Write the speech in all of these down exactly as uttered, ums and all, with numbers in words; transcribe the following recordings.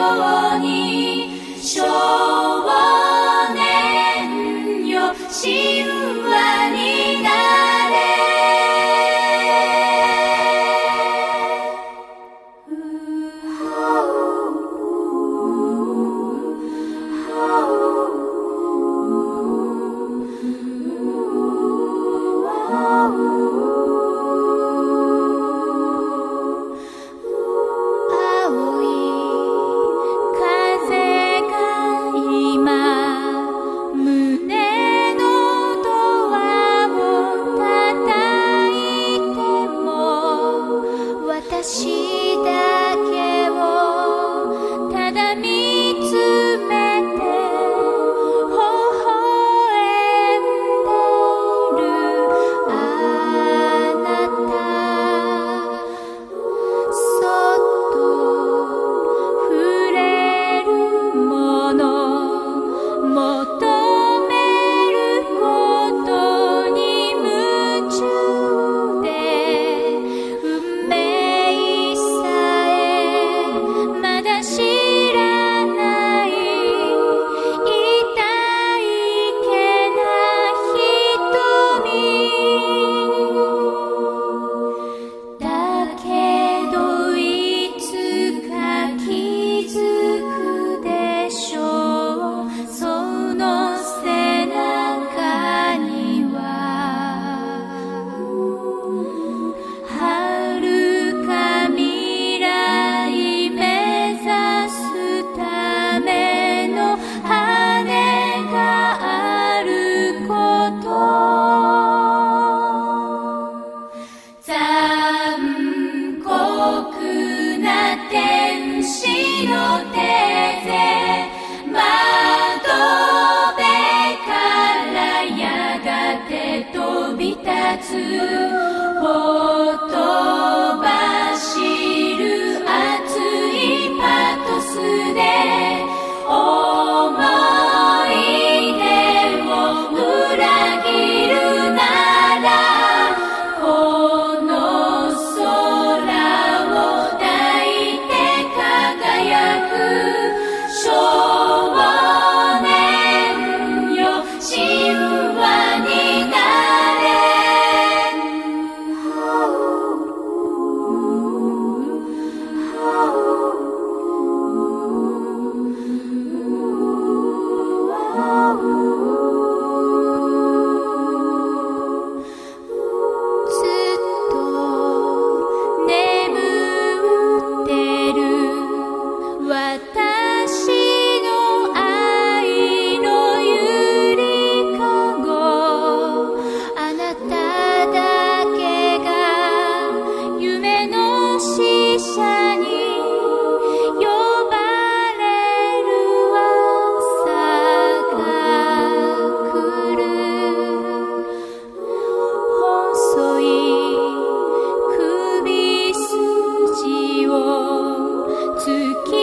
うに少年よ神話になれ。私だけをただ見つめて微笑んでるあなた、そっと触れるもの求めることに夢中で運命天使の手で窓辺からやがて飛び立つほとばしる熱いパトスで思い出を裏切るならこの空少年よ神話になれ。ずっと眠ってる私の愛のゆりかご、あなただけが夢の使者に呼ばれる朝が来る。細い首筋を月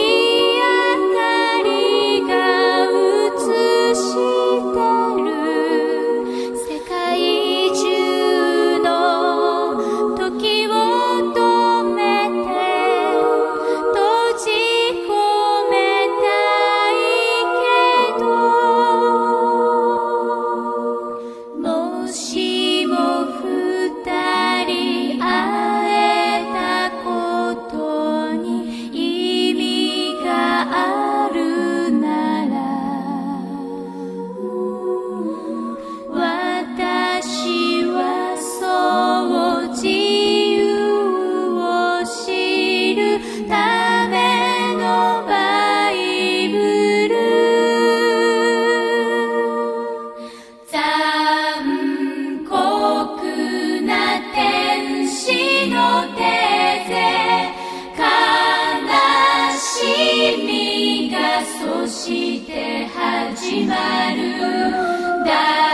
そして始まる